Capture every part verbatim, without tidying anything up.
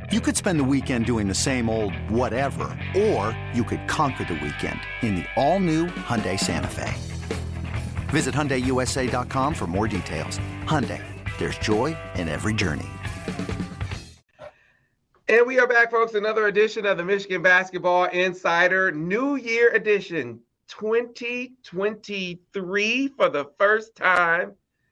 You could spend the weekend doing the same old whatever, or you could conquer the weekend in the all-new Hyundai Santa Fe. Visit Hyundai U S A dot com for more details. Hyundai, there's joy in every journey. And we are back, folks. Another edition of the Michigan Basketball Insider New Year edition twenty twenty-three for the first time.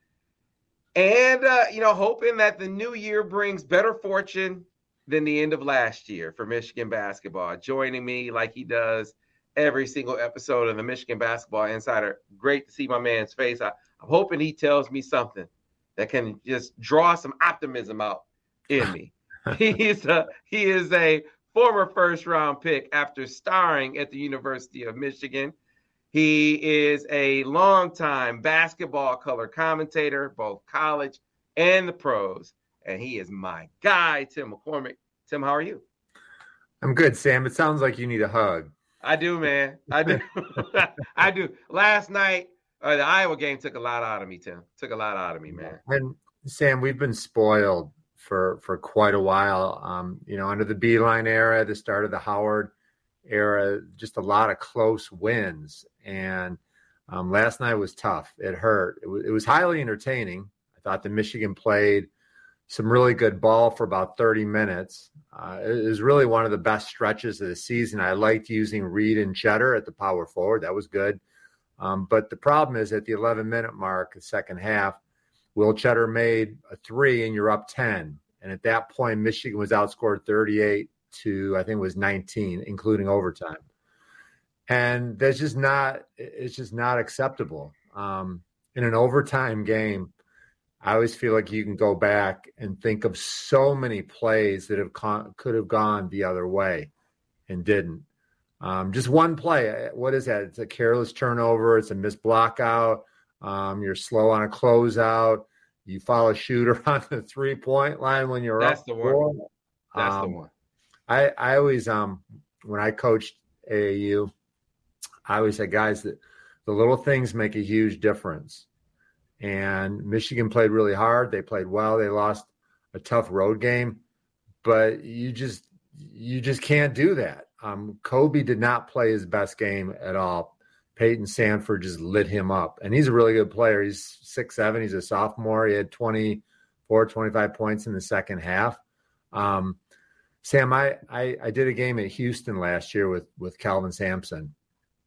And, uh, you know, hoping that the new year brings better fortune than the end of last year for Michigan basketball. Joining me like he does every single episode of the Michigan Basketball Insider. Great to see my man's face. I, I'm hoping he tells me something that can just draw some optimism out in me. He's a, he is a former first-round pick after starring at the University of Michigan. He is a longtime basketball color commentator, both college and the pros. And he is my guy, Tim McCormick. Tim, how are you? I'm good, Sam. It sounds like you need a hug. I do, man. I do. I do. Last night, uh, the Iowa game took a lot out of me, Tim. Took a lot out of me, man. And Sam, we've been spoiled for for quite a while. Um, you know, under the Beeline era, the start of the Howard era, just a lot of close wins. And um, last night was tough. It hurt. It was, it was highly entertaining. I thought the Michigan played some really good ball for about thirty minutes. Uh, it was really one of the best stretches of the season. I liked using Reed and Cheddar at the power forward. That was good. Um, but the problem is at the eleven-minute mark, the second half, Will Cheddar made a three, and you're up ten. And at that point, Michigan was outscored thirty-eight to, I think it was nineteen, including overtime. And that's just not – it's just not acceptable. Um, in an overtime game, I always feel like you can go back and think of so many plays that have con- could have gone the other way and didn't. Um, just one play. What is that? It's a careless turnover. It's a missed block out. Um, you're slow on a closeout. You foul a shooter on the three-point line when you're That's up. the one. That's um, the one. I, I always, um, when I coached A A U, I always said, guys, that the little things make a huge difference. And Michigan played really hard. They played well. They lost a tough road game, but you just you just can't do that. Um, Kobe did not play his best game at all. Peyton Sandford just lit him up, and he's a really good player. He's six seven. He's a sophomore. He had twenty-four, twenty-five points in the second half. Um, Sam, I, I I did a game at Houston last year with with Calvin Sampson,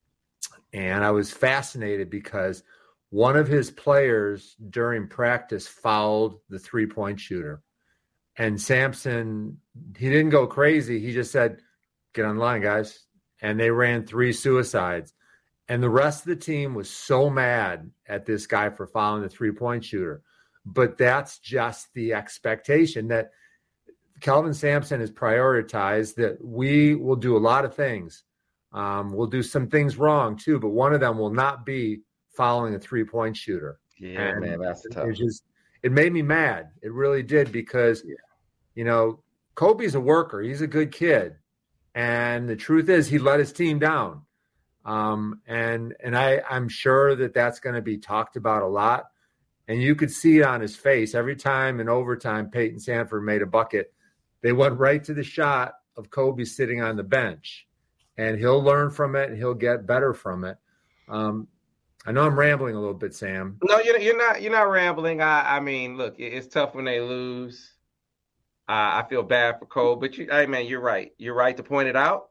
and I was fascinated because one of his players during practice fouled the three-point shooter. And Sampson, he didn't go crazy. He just said, get on the line, guys. And they ran three suicides. And the rest of the team was so mad at this guy for fouling the three-point shooter. But that's just the expectation that Calvin Sampson has prioritized, that we will do a lot of things. Um, we'll do some things wrong, too, but one of them will not be following a three-point shooter. Yeah, and man, that's tough. It just it made me mad. It really did because, yeah. you know, Kobe's a worker. He's a good kid. And the truth is he let his team down. Um, and and I, I'm sure that that's going to be talked about a lot. And you could see it on his face. Every time in overtime Peyton Sandford made a bucket, they went right to the shot of Kobe sitting on the bench. And he'll learn from it, and he'll get better from it. Um I know I'm rambling a little bit, Sam. No, you're, you're not. You're not rambling. I, I mean, look, it's tough when they lose. Uh, I feel bad for Cole, but you, hey, man, you're right. You're right to point it out.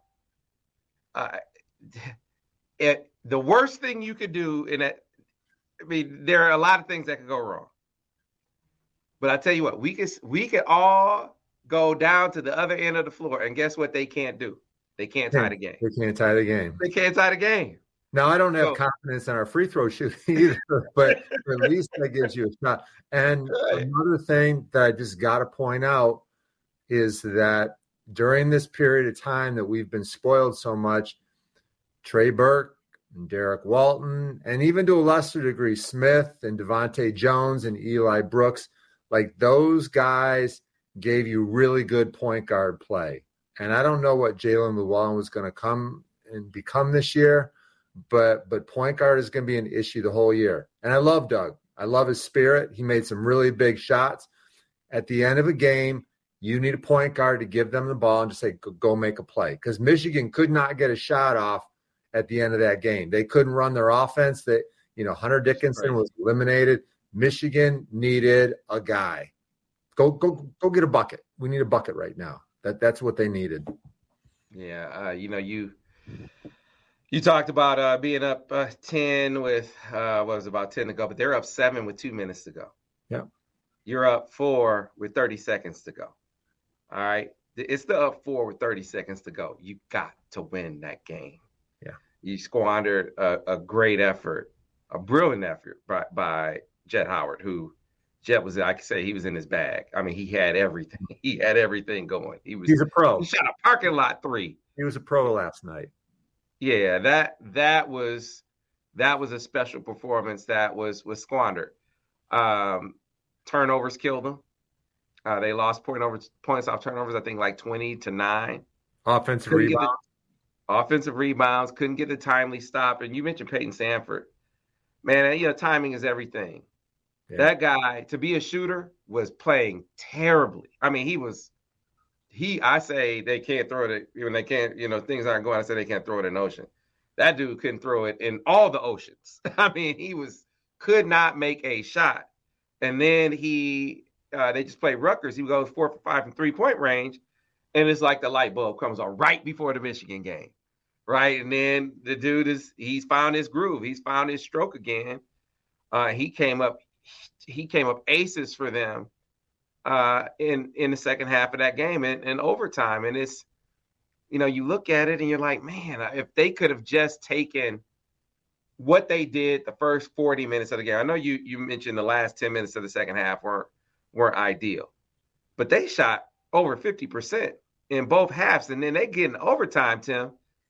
Uh, it, the worst thing you could do in that, I mean, there are a lot of things that could go wrong. But I tell you what, we could we could all go down to the other end of the floor, and guess what? They can't do. They can't tie the game. They can't tie the game. They can't tie the game. Now, I don't have so, confidence in our free throw shooting either, but at least that gives you a shot. And another thing that I just got to point out is that during this period of time that we've been spoiled so much, Trey Burke and Derek Walton, and even to a lesser degree, Smith and Devontae Jones and Eli Brooks, like those guys gave you really good point guard play. And I don't know what Jalen Llewellyn was going to come and become this year, but but point guard is going to be an issue the whole year. And I love Doug. I love his spirit. He made some really big shots. At the end of a game, You need a point guard to give them the ball and just say, go, go make a play. Because Michigan could not get a shot off at the end of that game. They couldn't run their offense. That, you know, Hunter Dickinson was eliminated. Michigan needed a guy. Go, go, go get a bucket. We need a bucket right now. That that's what they needed. Yeah, uh, you know, you you talked about uh, being up uh, ten with uh, what was it, about ten to go, but they're up seven with two minutes to go. Yeah, you're up four with thirty seconds to go. All right, it's the up four with thirty seconds to go. You got to win that game. Yeah, you squandered a, a great effort, a brilliant effort by, by Jett Howard, who. Jett was, I could say he was in his bag. I mean, he had everything. He had everything going. He was. He's a pro. He shot a parking lot three. He was a pro last night. Yeah, that that was that was a special performance that was was squandered. Um, turnovers killed them. Uh, they lost point over, points off turnovers. I think like twenty to nine. Offensive couldn't rebounds. The, offensive rebounds. Couldn't get the timely stop. And you mentioned Peyton Sandfort. Man, you know timing is everything. Yeah. That guy, to be a shooter, was playing terribly. I mean, he was, he, I say they can't throw it, when they can't, you know, things aren't going, I say they can't throw it in the ocean. That dude couldn't throw it in all the oceans. I mean, he was, could not make a shot. And then he, uh, they just played Rutgers. He goes four for five from three-point range. And it's like the light bulb comes on right before the Michigan game, right? And then the dude is, he's found his groove. He's found his stroke again. Uh, he came up, He came up aces for them uh, in in the second half of that game and, and overtime. And it's, you know, you look at it and you're like, man, if they could have just taken what they did the first forty minutes of the game. I know you you mentioned the last ten minutes of the second half weren't weren't ideal, but they shot over fifty percent in both halves, and then they get in overtime, Tim,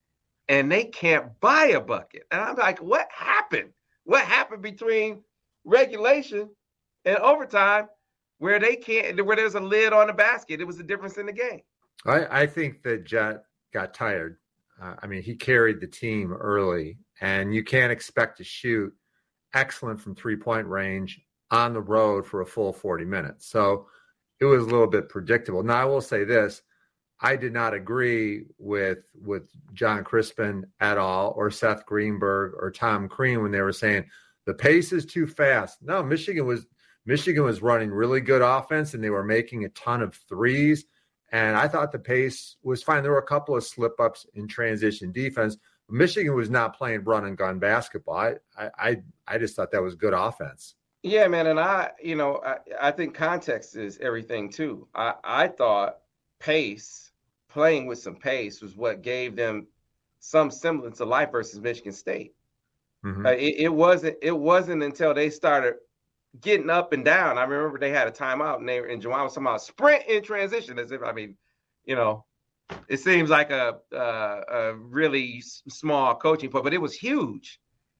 and they can't buy a bucket. And I'm like, what happened? What happened between regulation and overtime where they can't, where there's a lid on the basket? It was the difference in the game. I, I think that Jett got tired. Uh, I mean, he carried the team early, and you can't expect to shoot excellent from three-point range on the road for a full forty minutes. So it was a little bit predictable. Now, I will say this. I did not agree with with John Crispin at all, or Seth Greenberg or Tom Crean when they were saying the pace is too fast. No, Michigan was Michigan was running really good offense, and they were making a ton of threes. And I thought the pace was fine. There were a couple of slip-ups in transition defense. Michigan was not playing run-and-gun basketball. I, I, I just thought that was good offense. Yeah, man, and I, you know, I, I think context is everything too. I, I thought pace, playing with some pace, was what gave them some semblance of life versus Michigan State. Mm-hmm. Uh, it, it wasn't. It wasn't until they started getting up and down. I remember they had a timeout, and they and Juwan was talking about sprint in transition, as if, I mean, you know, it seems like a a, a really small coaching point, but it was huge.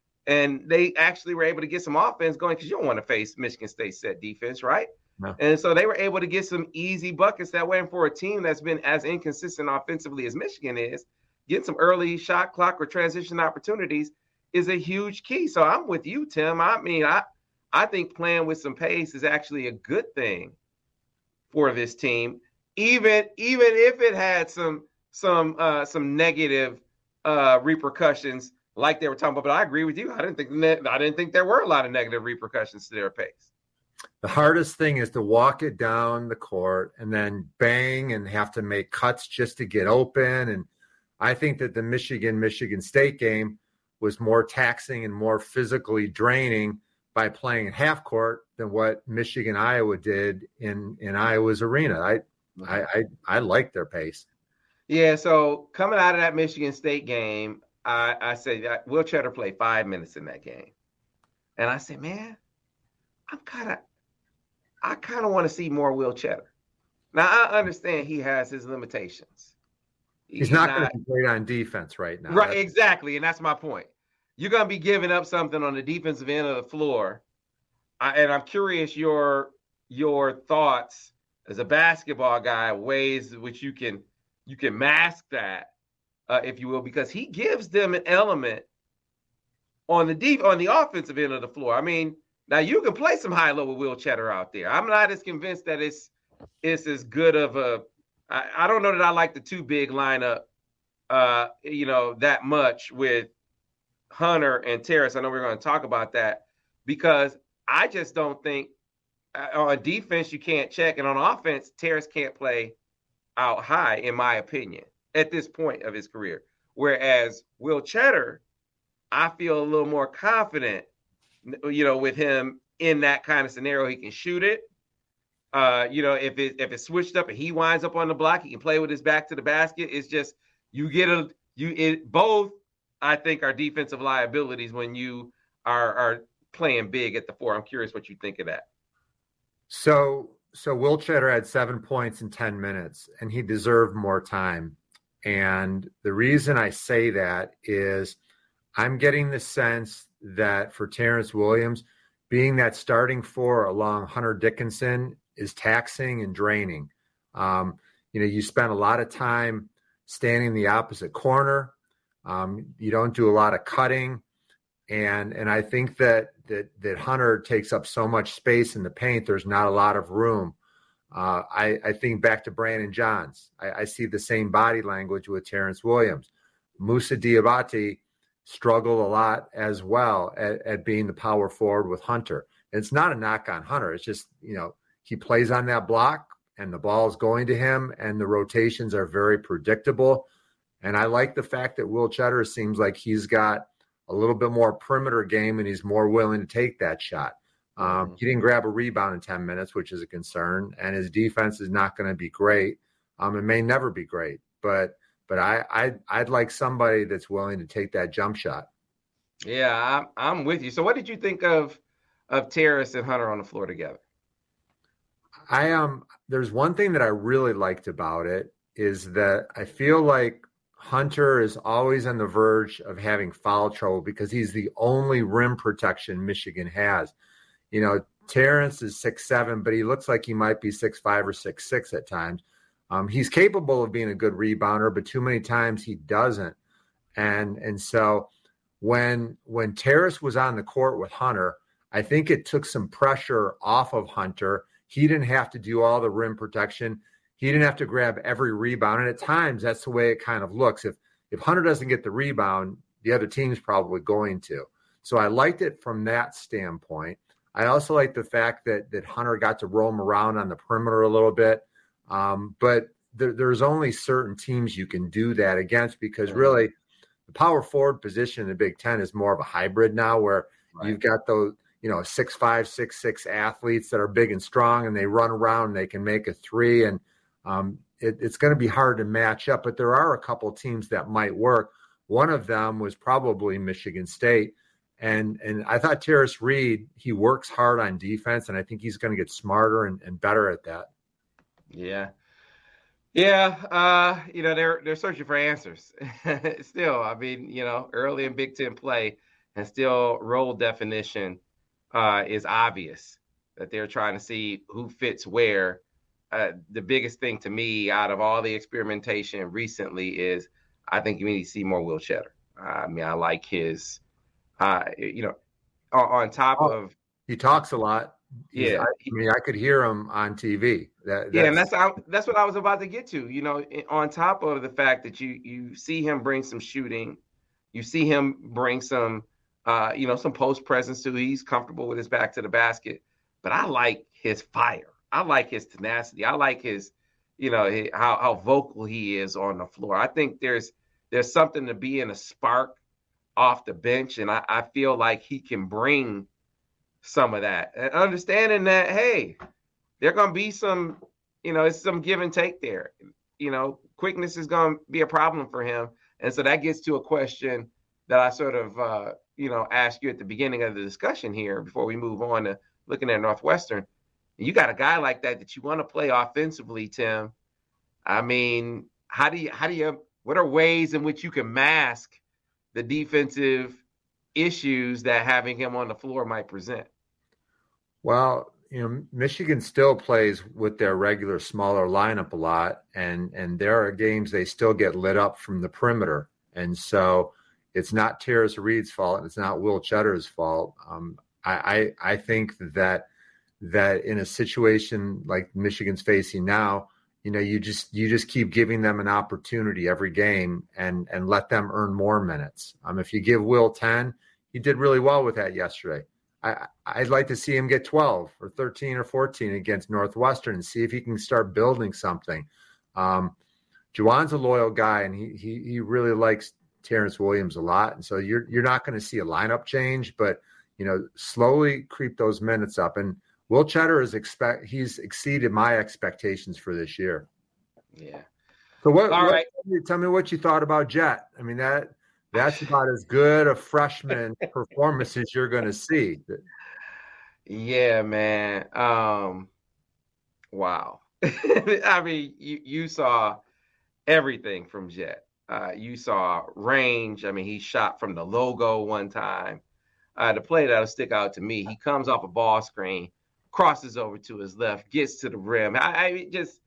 And they actually were able to get some offense going, because you don't want to face Michigan State set defense, right? No. And so they were able to get some easy buckets that way. And for a team that's been as inconsistent offensively as Michigan is, getting some early shot clock or transition opportunities is a huge key. So I'm with you, Tim. I mean, I I think playing with some pace is actually a good thing for this team, even even if it had some some uh, some negative uh, repercussions, like they were talking about. But I agree with you. I didn't think I didn't think there were a lot of negative repercussions to their pace. The hardest thing is to walk it down the court and then bang and have to make cuts just to get open. And I think that the Michigan Michigan State game was more taxing and more physically draining by playing half court than what Michigan Iowa did in, in Iowa's arena. I, I I I like their pace. Yeah. So coming out of that Michigan State game, I, I said Will Cheddar played five minutes in that game, and I said, man, I'm kind of I kind of want to see more Will Cheddar. Now I understand he has his limitations. He's, He's not, not going to be great on defense right now. Right, that's- exactly, and that's my point. You're going to be giving up something on the defensive end of the floor. I, and I'm curious your your thoughts as a basketball guy, ways in which you can you can mask that, uh, if you will, because he gives them an element on the deep on the offensive end of the floor. I mean, now you can play some high-low with Will Cheddar out there. I'm not as convinced that it's it's as good of a. I, I don't know that I like the two big lineup, uh, you know, that much with Hunter and Terrace. I know we're going to talk about that because I just don't think uh, on defense you can't check, and on offense Terrace can't play out high, in my opinion, at this point of his career. Whereas Will Cheddar, I feel a little more confident, you know, with him in that kind of scenario. He can shoot it. Uh, you know, if it if it's switched up and he winds up on the block, he can play with his back to the basket. It's just you get a you it both. I think are defensive liabilities when you are are playing big at the four. I'm curious what you think of that. So so Will Cheddar had seven points in ten minutes, and he deserved more time. And the reason I say that is I'm getting the sense that for Terrence Williams, being that starting four along Hunter Dickinson is taxing and draining. Um, you know, you spend a lot of time standing in the opposite corner. Um, you don't do a lot of cutting. And and I think that, that that Hunter takes up so much space in the paint, there's not a lot of room. Uh, I, I think back to Brandon Johns. I, I see the same body language with Terrence Williams. Moussa Diabate struggled a lot as well at, at being the power forward with Hunter. And it's not a knock on Hunter. It's just, you know, he plays on that block and the ball is going to him and the rotations are very predictable. And I like the fact that Will Cheddar seems like he's got a little bit more perimeter game and he's more willing to take that shot. Um, he didn't grab a rebound in ten minutes, which is a concern, and his defense is not going to be great. Um, it may never be great, but but I I'd, I'd like somebody that's willing to take that jump shot. Yeah, I'm I'm with you. So, what did you think of of Terrace and Hunter on the floor together? I um, there's one thing that I really liked about it is that I feel like Hunter is always on the verge of having foul trouble because he's the only rim protection Michigan has. You know, Terrence is six seven, but he looks like he might be six five or six six at times. Um, he's capable of being a good rebounder, but too many times he doesn't. And and so when when Terrace was on the court with Hunter, I think it took some pressure off of Hunter. He didn't have to do all the rim protection. He didn't have to grab every rebound. And at times, that's the way it kind of looks. If if Hunter doesn't get the rebound, the other team's probably going to. So I liked it from that standpoint. I also like the fact that that Hunter got to roam around on the perimeter a little bit. Um, but there, there's only certain teams you can do that against because really the power forward position in the Big Ten is more of a hybrid now where right. You've got those, you know, six five, six six athletes that are big and strong and they run around and they can make a three. And um, it, it's going to be hard to match up. But there are a couple teams that might work. One of them was probably Michigan State. And and I thought Terrace Reed, he works hard on defense, and I think he's going to get smarter and, and better at that. Yeah. Yeah, uh, you know, they're they're searching for answers. Still, I mean, you know, early in Big Ten play and still role definition uh, is obvious that they're trying to see who fits where. Uh, the biggest thing to me out of all the experimentation recently is I think you need to see more Will Cheddar. Uh, I mean, I like his – Uh, you know, on, on top oh, of he talks a lot. He's, yeah, I, I mean, I could hear him on T V. That, yeah, and that's how, that's what I was about to get to. You know, on top of the fact that you you see him bring some shooting, you see him bring some, uh, you know, some post presence too. He's comfortable with his back to the basket, but I like his fire. I like his tenacity. I like his, you know, his, how how vocal he is on the floor. I think there's there's something to being a spark off the bench, and I, I feel like he can bring some of that. And understanding that, hey, there are going to be some, you know, it's some give and take there. You know, quickness is going to be a problem for him. And so that gets to a question that I sort of, uh, you know, asked you at the beginning of the discussion here before we move on to looking at Northwestern. You got a guy like that that you want to play offensively, Tim. I mean, how do you, how do you, what are ways in which you can mask the defensive issues that having him on the floor might present? Well, you know, Michigan still plays with their regular smaller lineup a lot, and and there are games they still get lit up from the perimeter. And so it's not Terrace Reed's fault, and it's not Will Cheddar's fault. Um, I, I I think that that in a situation like Michigan's facing now, you know, you just you just keep giving them an opportunity every game and and let them earn more minutes. Um, if you give Will ten, he did really well with that yesterday. I, I'd like to see him get twelve or thirteen or fourteen against Northwestern and see if he can start building something. Um, Juwan's a loyal guy, and he he he really likes Terrence Williams a lot. And so you're you're not going to see a lineup change, but you know, slowly creep those minutes up. And Will Cheddar is expect he's exceeded my expectations for this year. Yeah. So what? All what right. Tell me what you thought about Jet. I mean that that's about as good a freshman performance as you're going to see. Yeah, man. Um, wow. I mean, you you saw everything from Jet. Uh, you saw range. I mean, he shot from the logo one time. Uh, the play that'll stick out to me, he comes off a ball screen, crosses over to his left, gets to the rim. I, I just,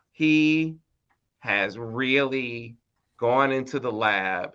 he has really gone into the lab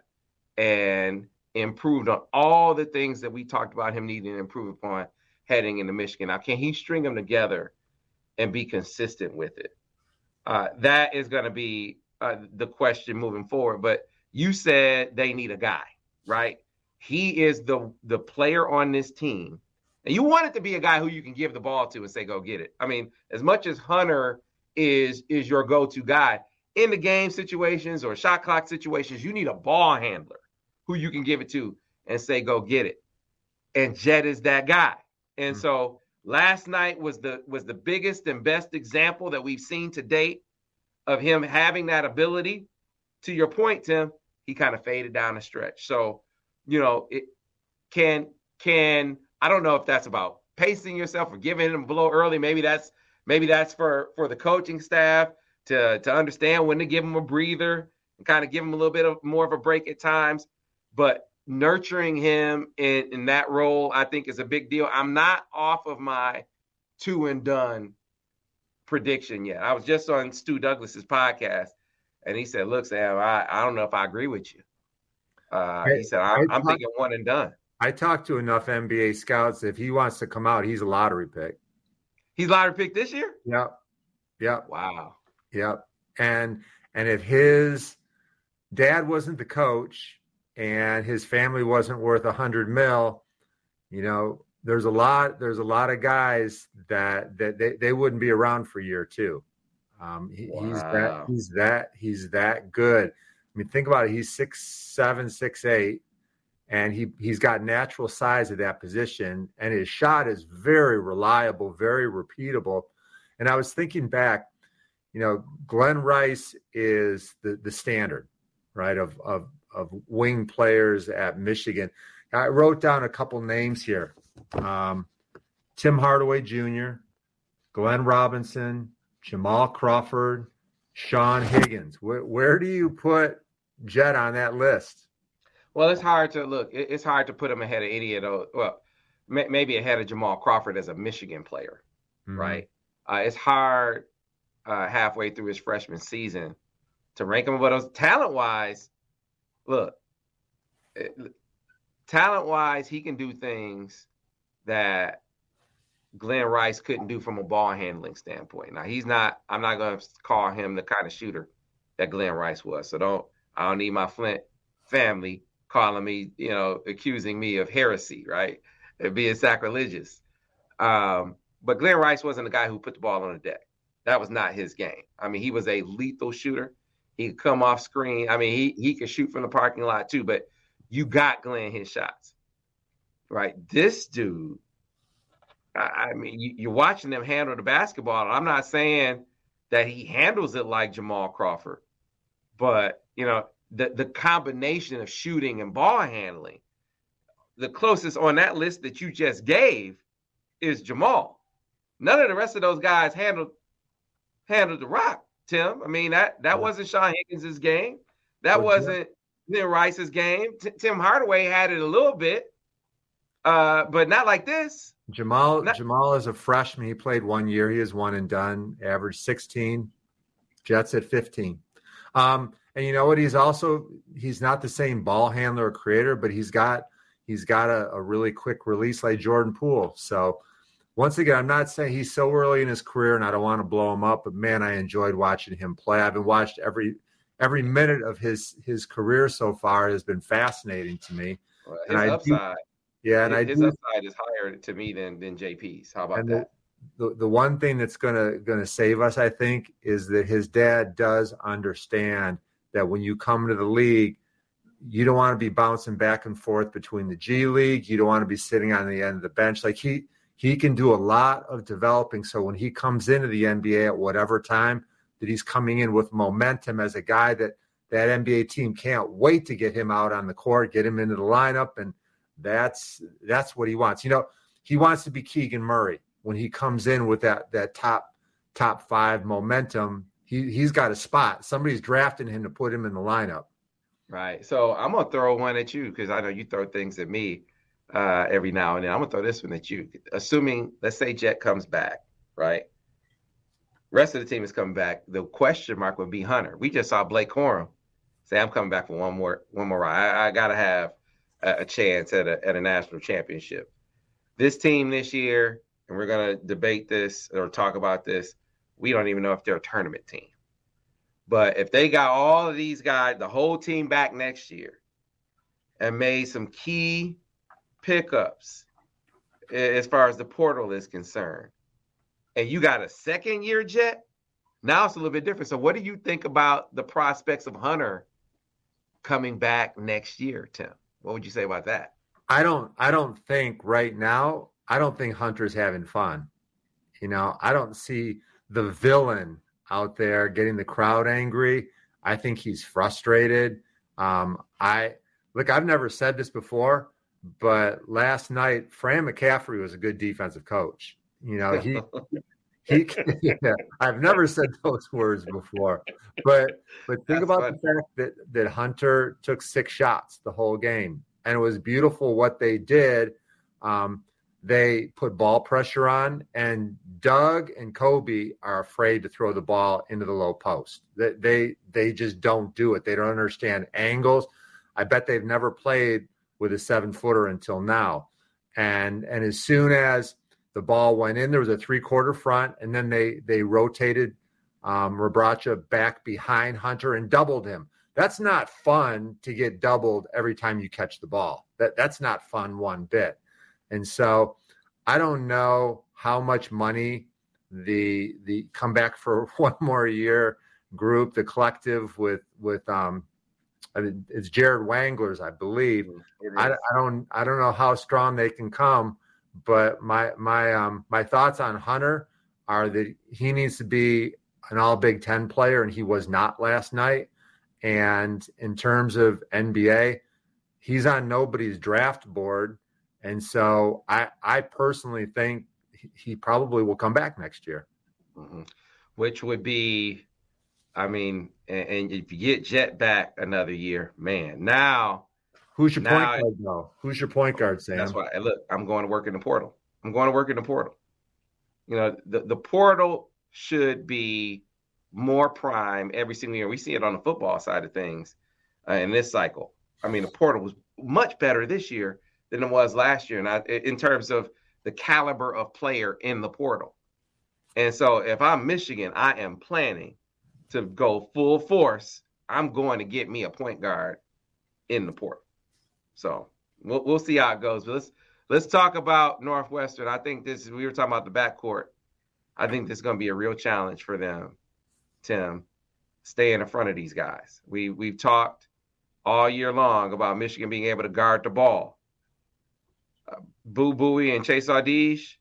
and improved on all the things that we talked about him needing to improve upon heading into Michigan. Now, can he string them together and be consistent with it? Uh, that is going to be uh, the question moving forward. But you said they need a guy, right? He is the the player on this team. And you want it to be a guy who you can give the ball to and say, go get it. I mean, as much as Hunter is, is your go-to guy, in the game situations or shot clock situations, you need a ball handler who you can give it to and say, go get it. And Jet is that guy. And mm-hmm. so last night was the was the biggest and best example that we've seen to date of him having that ability. To your point, Tim, he kind of faded down the stretch. So, you know, it can, can, I don't know if that's about pacing yourself or giving him a blow early. Maybe that's, maybe that's for, for the coaching staff to, to understand when to give him a breather and kind of give him a little bit of more of a break at times. But nurturing him in, in that role, I think is a big deal. I'm not off of my two and done prediction yet. I was just on Stu Douglas's podcast and he said, look, Sam, I, I don't know if I agree with you. Uh, he said, I'm, I'm thinking one and done. I talked to enough N B A scouts. If he wants to come out, he's a lottery pick. He's lottery pick this year? Yep. Yep. Wow. Yep. And and if his dad wasn't the coach and his family wasn't worth a hundred mil, you know, there's a lot, there's a lot of guys that that they, they wouldn't be around for year two. Um, he, wow. he's that he's that he's that good. I mean, think about it. He's six seven, six eight, and he he's got natural size at that position, and his shot is very reliable, very repeatable. And I was thinking back, you know, Glenn Rice is the the standard, right, of of of wing players at Michigan. I wrote down a couple names here: um, Tim Hardaway Junior, Glenn Robinson, Jamal Crawford, Sean Higgins. Where, where do you put Jet on that list? Well, it's hard to look. It's hard to put him ahead of any of those. Well, may, maybe ahead of Jamal Crawford as a Michigan player, mm-hmm. right? Uh, it's hard uh, halfway through his freshman season to rank him. But talent-wise, look, it, talent-wise, he can do things that Glenn Rice couldn't do from a ball handling standpoint. Now, he's not, I'm not going to call him the kind of shooter that Glenn Rice was. So don't, I don't need my Flint family calling me, you know, accusing me of heresy, right? It being sacrilegious. Um, but Glenn Rice wasn't the guy who put the ball on the deck. That was not his game. I mean, he was a lethal shooter. He could come off screen. I mean, he, he could shoot from the parking lot too, but you got Glenn his shots, right? This dude, I mean, you, you're watching them handle the basketball. I'm not saying that he handles it like Jamal Crawford, but, you know, the, the combination of shooting and ball handling, the closest on that list that you just gave is Jamal. None of the rest of those guys handled handled the rock, Tim. I mean, that, that wasn't Sean Higgins' game. That wasn't Glenn Rice's game. T- Tim Hardaway had it a little bit, uh, but not like this. Jamal Not, Jamal is a freshman. He played one year. He is one and done. Averaged sixteen. Jets at fifteen. Um, and you know what? He's also he's not the same ball handler or creator, but he's got he's got a, a really quick release like Jordan Poole. So once again, I'm not saying he's so early in his career and I don't want to blow him up, but man, I enjoyed watching him play. I've been watched every every minute of his his career so far has been fascinating to me. Well, his and I upside, do, yeah, and his, I his do, upside is higher to me than than J P's. How about that? The, the the one thing that's gonna gonna save us, I think, is that his dad does understand that when you come to the league, you don't want to be bouncing back and forth between the G League. You don't want to be sitting on the end of the bench. Like he he can do a lot of developing. So when he comes into the N B A at whatever time, that he's coming in with momentum as a guy that that N B A team can't wait to get him out on the court, get him into the lineup, and that's that's what he wants. You know, he wants to be Keegan Murray when he comes in with that that top top five momentum. He he's got a spot. Somebody's drafting him to put him in the lineup. Right. So I'm gonna throw one at you because I know you throw things at me uh, every now and then. I'm gonna throw this one at you. Assuming, let's say Jet comes back, right? Rest of the team is coming back. The question mark would be Hunter. We just saw Blake Corum say, "I'm coming back for one more, one more ride. I, I gotta have a, a chance at a at a national championship." This team this year, and we're gonna debate this or talk about this. We don't even know if they're a tournament team. But if they got all of these guys, the whole team back next year and made some key pickups as far as the portal is concerned, and you got a second year Jet, now it's a little bit different. So what do you think about the prospects of Hunter coming back next year, Tim? What would you say about that? I don't I don't think right now, I don't think Hunter's having fun. You know, I don't see the villain out there getting the crowd angry. I think he's frustrated. Um, I look, I've never said this before, but last night, Fran McCaffrey was a good defensive coach. You know, he, he, yeah, I've never said those words before, but, but think That's about fun. the fact that, that Hunter took six shots the whole game, and it was beautiful what they did. Um, They put ball pressure on, and Doug and Kobe are afraid to throw the ball into the low post. They, they they just don't do it. They don't understand angles. I bet they've never played with a seven-footer until now. And and as soon as the ball went in, there was a three-quarter front, and then they they rotated um, Rebraca back behind Hunter and doubled him. That's not fun to get doubled every time you catch the ball. That That's not fun one bit. And so I don't know how much money the the come back for one more year group, the collective with with um it's Jared Wanglers, I believe. I, I don't I don't know how strong they can come, but my my um my thoughts on Hunter are that he needs to be an all Big Ten player, and he was not last night. And in terms of N B A, he's on nobody's draft board. And so I, I personally think he probably will come back next year. Mm-hmm. Which would be, I mean, and, and if you get Jet back another year, man, now. Who's your now, point guard, though? Who's your point guard, Sam? That's why, look, I'm going to work in the portal. I'm going to work in the portal. You know, the, the portal should be more prime every single year. We see it on the football side of things uh, in this cycle. I mean, the portal was much better this year than it was last year, and I, in terms of the caliber of player in the portal. And so if I'm Michigan, I am planning to go full force. I'm going to get me a point guard in the portal. So we'll we'll see how it goes. But let's let's talk about Northwestern. I think this is, we were talking about the backcourt. I think this is going to be a real challenge for them, Tim, staying in front of these guys. We we've talked all year long about Michigan being able to guard the ball. Uh, Boo Buie and Chase Audige,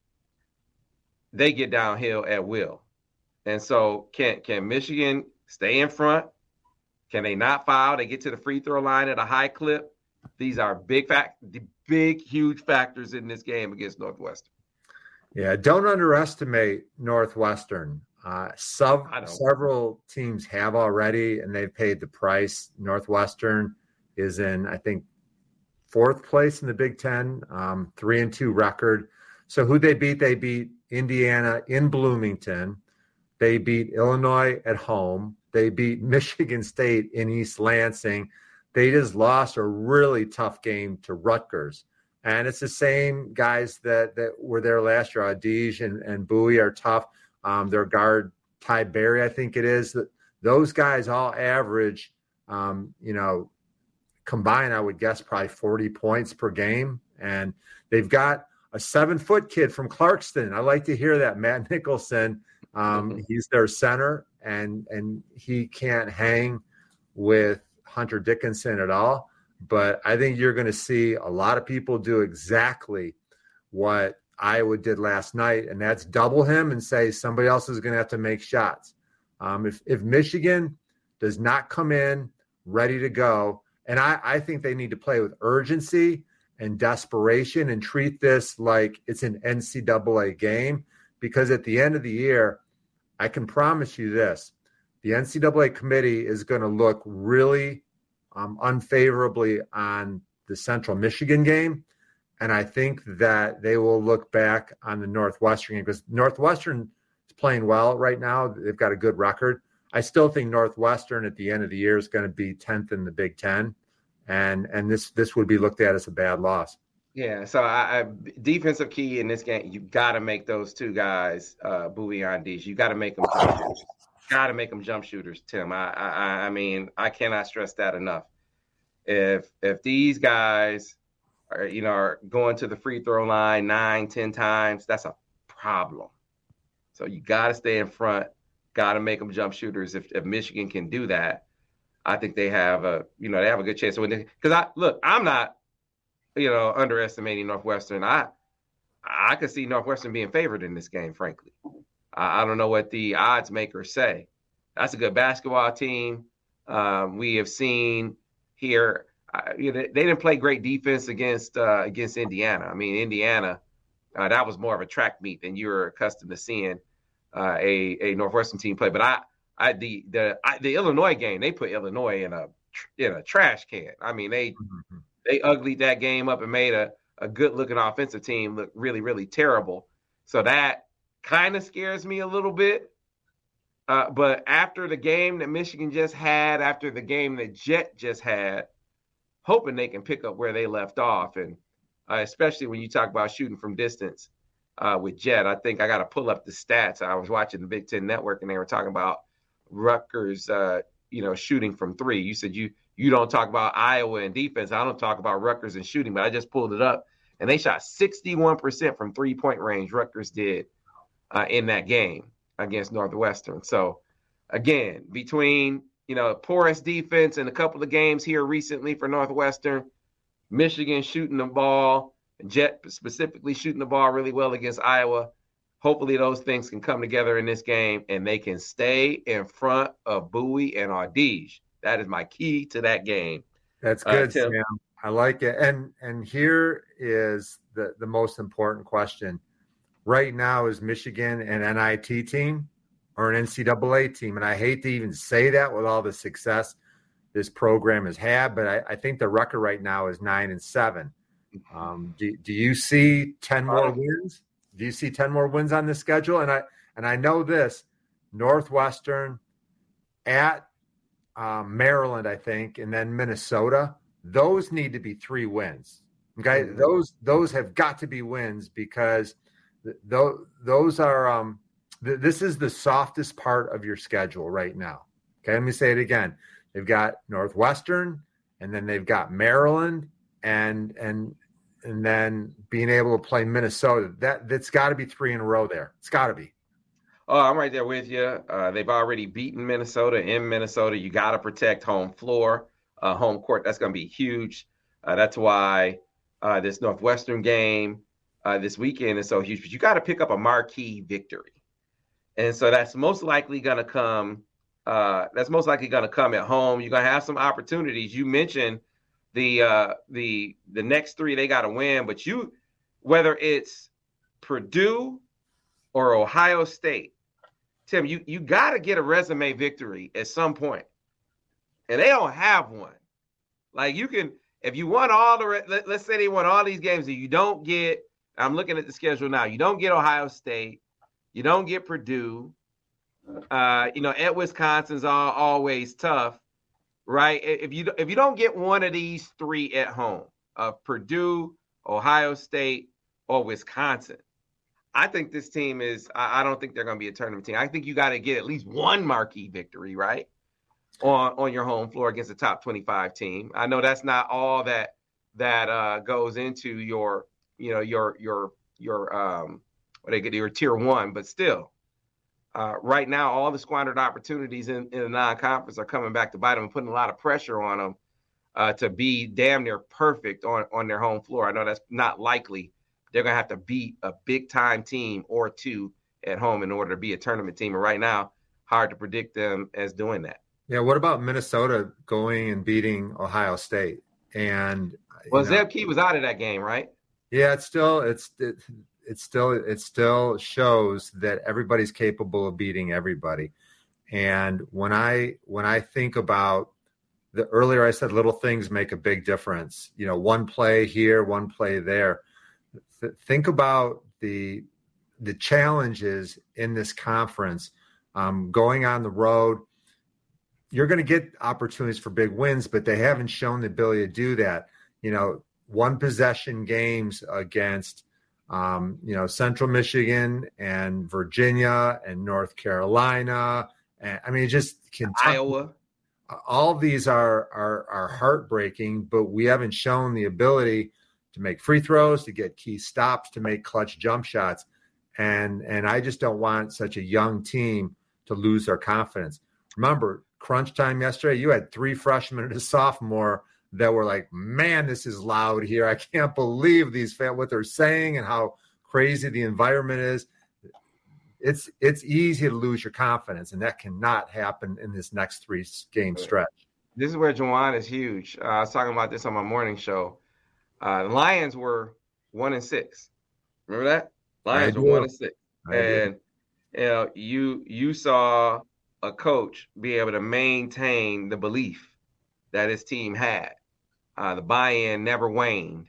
they get downhill at will. And so can can Michigan stay in front? Can they not foul? They get to the free throw line at a high clip. These are big fact, the big, huge factors in this game against Northwestern. Yeah, don't underestimate Northwestern. Uh, sub, several teams have already, and they've paid the price. Northwestern is in, I think, fourth place in the Big Ten, um, three and two record. So who they beat? They beat Indiana in Bloomington. They beat Illinois at home. They beat Michigan State in East Lansing. They just lost a really tough game to Rutgers. And it's the same guys that, that were there last year. Audige and, and Bowie are tough. Um, their guard, Ty Berry, I think it is. Those guys all average, um, you know, combined, I would guess, probably forty points per game. And they've got a seven-foot kid from Clarkston. I like to hear that, Matt Nicholson. Um, mm-hmm. He's their center, and and he can't hang with Hunter Dickinson at all. But I think you're going to see a lot of people do exactly what Iowa did last night, and that's double him and say somebody else is going to have to make shots. Um, if, if Michigan does not come in ready to go, and I, I think they need to play with urgency and desperation and treat this like it's an N C double A game, because at the end of the year, I can promise you this, the N C double A committee is going to look really um, unfavorably on the Central Michigan game. And I think that they will look back on the Northwestern game, because Northwestern is playing well right now. They've got a good record. I still think Northwestern at the end of the year is going to be tenth in the Big Ten. And and this this would be looked at as a bad loss. Yeah, so I, I defensive key in this game, you got to make those two guys, uh, Bowie and Audige, you got to make them jump shooters. Got to make them jump shooters, Tim. I, I I mean, I cannot stress that enough. If if these guys are, you know, are going to the free throw line nine, ten times, that's a problem. So you got to stay in front, got to make them jump shooters. If if Michigan can do that, I think they have a, you know, they have a good chance to win. Because I look, I'm not, you know, underestimating Northwestern. I I could see Northwestern being favored in this game, frankly. I, I don't know what the odds makers say. That's a good basketball team. Um, we have seen here, uh, you know, they didn't play great defense against uh, against Indiana. I mean, Indiana, uh, that was more of a track meet than you were accustomed to seeing uh, a a Northwestern team play. But I, I the the I, the Illinois game, they put Illinois in a in a trash can. I mean, they. Mm-hmm. They uglied that game up and made a, a good-looking offensive team look really, really terrible. So that kind of scares me a little bit. Uh, but after the game that Michigan just had, after the game that Jet just had, hoping they can pick up where they left off. And uh, especially when you talk about shooting from distance uh, with Jet, I think I got to pull up the stats. I was watching the Big Ten Network, and they were talking about Rutgers, uh, you know, shooting from three. You said you – You don't talk about Iowa and defense. I don't talk about Rutgers and shooting, but I just pulled it up, and they shot sixty-one percent from three-point range. Rutgers did uh, in that game against Northwestern. So, again, between, you know, porous defense and a couple of games here recently for Northwestern, Michigan shooting the ball, Jet specifically shooting the ball really well against Iowa, hopefully those things can come together in this game, and they can stay in front of Bowie and Audige. That is my key to that game. That's good, uh, Sam. I like it. And and here is the, the most important question. Right now, is Michigan an N I T team or an N C double A team? And I hate to even say that with all the success this program has had, but I, I think the record right now is nine and seven. Um, do, do you see ten more wins? Do you see ten more wins on the schedule? And I and I know this, Northwestern at Um, Maryland, I think, and then Minnesota. Those need to be three wins. Okay, mm-hmm. those those have got to be wins, because th- th- those are. Um, th- this is the softest part of your schedule right now. Okay, let me say it again. They've got Northwestern, and then they've got Maryland, and and and then being able to play Minnesota. That that's got to be three in a row there. It's got to be. Oh, I'm right there with you. Uh, they've already beaten Minnesota in Minnesota. You got to protect home floor, uh, home court. That's going to be huge. Uh, that's why uh, this Northwestern game uh, this weekend is so huge. But you got to pick up a marquee victory, and so that's most likely going to come. Uh, that's most likely going to come at home. You're going to have some opportunities. You mentioned the uh, the the next three they got to win, but you whether it's Purdue or Ohio State. Tim, you, you got to get a resume victory at some point, and they don't have one. Like, you can, if you won all the, let, let's say they won all these games, and you don't get, I'm looking at the schedule now, you don't get Ohio State, you don't get Purdue, uh, you know, at Wisconsin's all, always tough, right? If you if you don't get one of these three at home, of uh, Purdue, Ohio State, or Wisconsin. I think this team is, I don't think they're going to be a tournament team. I think you got to get at least one marquee victory, right? On, on your home floor against a top twenty-five team. I know that's not all that, that uh, goes into your, you know, your, your, your, um, what they get, your tier one, but still, uh, right now, all the squandered opportunities in, in the non-conference are coming back to bite them and putting a lot of pressure on them uh, to be damn near perfect on, on their home floor. I know that's not likely. They're going to have to beat a big-time team or two at home in order to be a tournament team. And right now, hard to predict them as doing that. Yeah, what about Minnesota going and beating Ohio State? And well, Zeb Key was out of that game, right? Yeah, it's still it's it, it's still it still shows that everybody's capable of beating everybody. And when I when I think about the earlier I said little things make a big difference. You know, one play here, one play there. Th- think about the the challenges in this conference. Um, going on the road, you're going to get opportunities for big wins, but they haven't shown the ability to do that. You know, one possession games against, um, you know, Central Michigan and Virginia and North Carolina. And I mean, just Kentucky, Iowa. All of these are, are, are heartbreaking, but we haven't shown the ability to make free throws, to get key stops, to make clutch jump shots. And, and I just don't want such a young team to lose their confidence. Remember, crunch time yesterday, you had three freshmen and a sophomore that were like, man, this is loud here. I can't believe these fans, what they're saying and how crazy the environment is. It's it's easy to lose your confidence, and that cannot happen in this next three game stretch. This is where Juwan is huge. Uh, I was talking about this on my morning show. Uh, the Lions were one and six. Remember that? Lions were one and six. I and you know, you you saw a coach be able to maintain the belief that his team had. Uh, the buy-in never waned,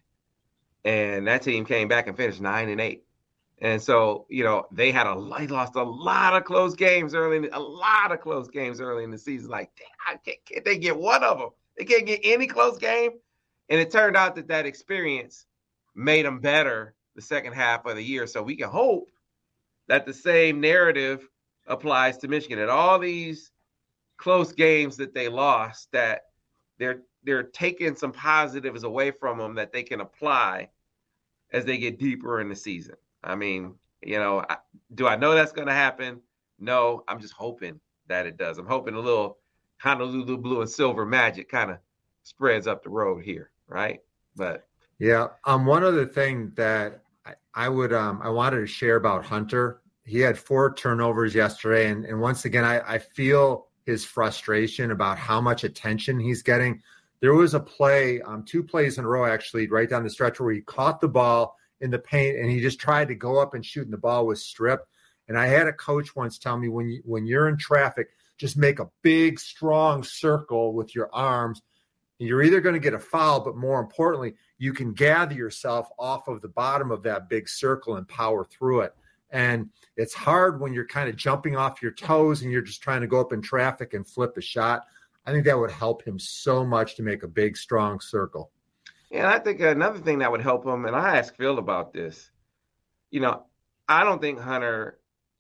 and that team came back and finished nine and eight. And so, you know, they had a they lost a lot of close games early, in the, a lot of close games early in the season. Like, damn, can't, can't they get one of them? They can't get any close game. And it turned out that that experience made them better the second half of the year. So we can hope that the same narrative applies to Michigan. At all these close games that they lost, that they're they're taking some positives away from them that they can apply as they get deeper in the season. I mean, you know, I, do I know that's going to happen? No, I'm just hoping that it does. I'm hoping a little Honolulu blue and silver magic kind of spreads up the road here, right? But yeah, um, one other thing that I, I would um, I wanted to share about Hunter. He had four turnovers yesterday, and, and once again, I, I feel his frustration about how much attention he's getting. There was a play, um, two plays in a row, actually, right down the stretch where he caught the ball in the paint and he just tried to go up and shoot, and the ball was stripped. And I had a coach once tell me, when you, when you're in traffic, just make a big, strong circle with your arms. You're either going to get a foul, but more importantly, you can gather yourself off of the bottom of that big circle and power through it. And it's hard when you're kind of jumping off your toes and you're just trying to go up in traffic and flip a shot. I think that would help him so much to make a big, strong circle. And I think another thing that would help him, and I asked Phil about this, you know, I don't think Hunter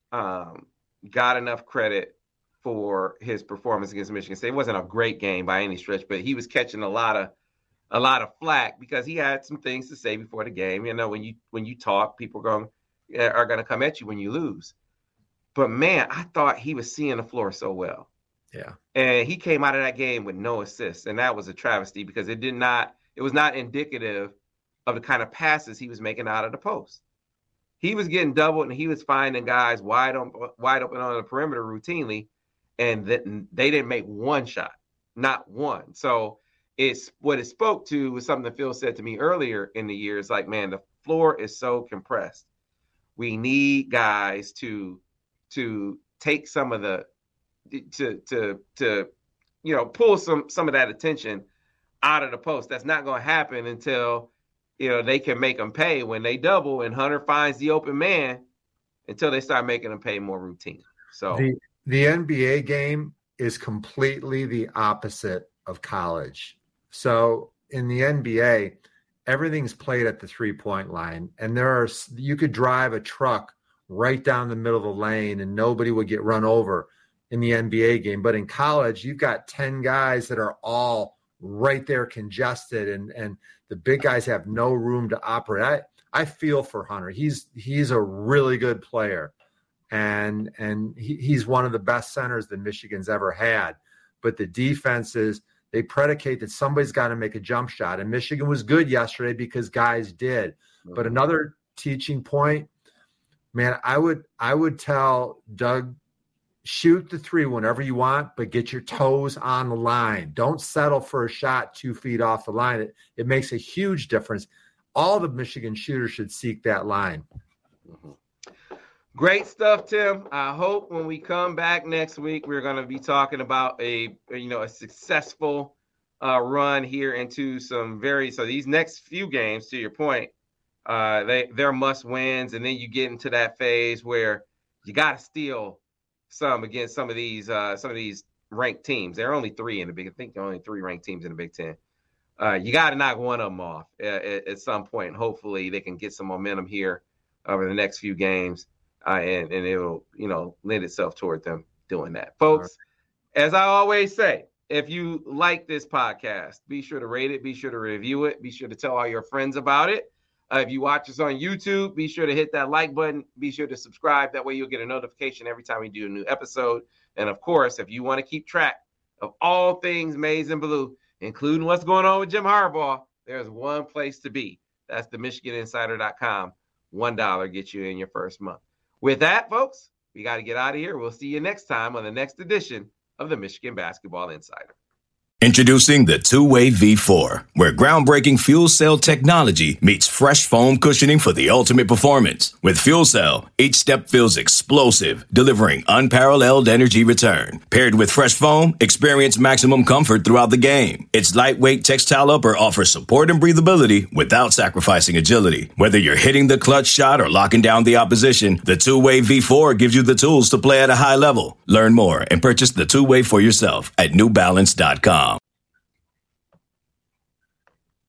um, got enough credit for his performance against Michigan State. It wasn't a great game by any stretch, but he was catching a lot of a lot of flack because he had some things to say before the game. You know, when you when you talk, people are going are going to come at you when you lose. But man, I thought he was seeing the floor so well. Yeah, and he came out of that game with no assists, and that was a travesty because it did not. It was not indicative of the kind of passes he was making out of the post. He was getting doubled, and he was finding guys wide open, wide open on the perimeter routinely, and that they didn't make one shot, not one. So it's what it spoke to was something that Phil said to me earlier in the year. It's like, man, the floor is so compressed. We need guys to to take some of the to to to you know pull some some of that attention out of the post. That's not going to happen until, you know, they can make them pay when they double and Hunter finds the open man, until they start making them pay more routine. So the, the N B A game is completely the opposite of college. So in the N B A, everything's played at the three-point line. And there are, you could drive a truck right down the middle of the lane and nobody would get run over in the N B A game. But in college, you've got ten guys that are all right there congested, and, and the big guys have no room to operate. I, I feel for Hunter. He's he's a really good player, and and he, he's one of the best centers that Michigan's ever had. But the defenses, they predicate that somebody's got to make a jump shot. And Michigan was good yesterday because guys did. But another teaching point, man, I would I would tell Doug, shoot the three whenever you want, but get your toes on the line. Don't settle for a shot two feet off the line. It, it makes a huge difference. All the Michigan shooters should seek that line. Mm-hmm. Great stuff, Tim. I hope when we come back next week, we're going to be talking about a, you know, a successful uh, run here into some very, so these next few games, to your point, uh, they, they're must wins. And then you get into that phase where you got to steal some against some of these, uh, some of these ranked teams. There are only three in the Big, I think there are only three ranked teams in the Big Ten. Uh, you got to knock one of them off at, at some point. And hopefully they can get some momentum here over the next few games, uh, and, and it'll, you know, lend itself toward them doing that. Folks, right. As I always say, if you like this podcast, be sure to rate it, be sure to review it, be sure to tell all your friends about it. Uh, if you watch us on YouTube, be sure to hit that like button. Be sure to subscribe. That way you'll get a notification every time we do a new episode. And, of course, if you want to keep track of all things Maize and Blue, including what's going on with Jim Harbaugh, there's one place to be. That's the Michigan Insider dot com. one dollar gets you in your first month. With that, folks, we got to get out of here. We'll see you next time on the next edition of the Michigan Basketball Insider. Introducing the Two-Way V four, where groundbreaking fuel cell technology meets fresh foam cushioning for the ultimate performance. With Fuel Cell, each step feels explosive, delivering unparalleled energy return. Paired with fresh foam, experience maximum comfort throughout the game. Its lightweight textile upper offers support and breathability without sacrificing agility. Whether you're hitting the clutch shot or locking down the opposition, the Two-Way V four gives you the tools to play at a high level. Learn more and purchase the Two-Way for yourself at new balance dot com.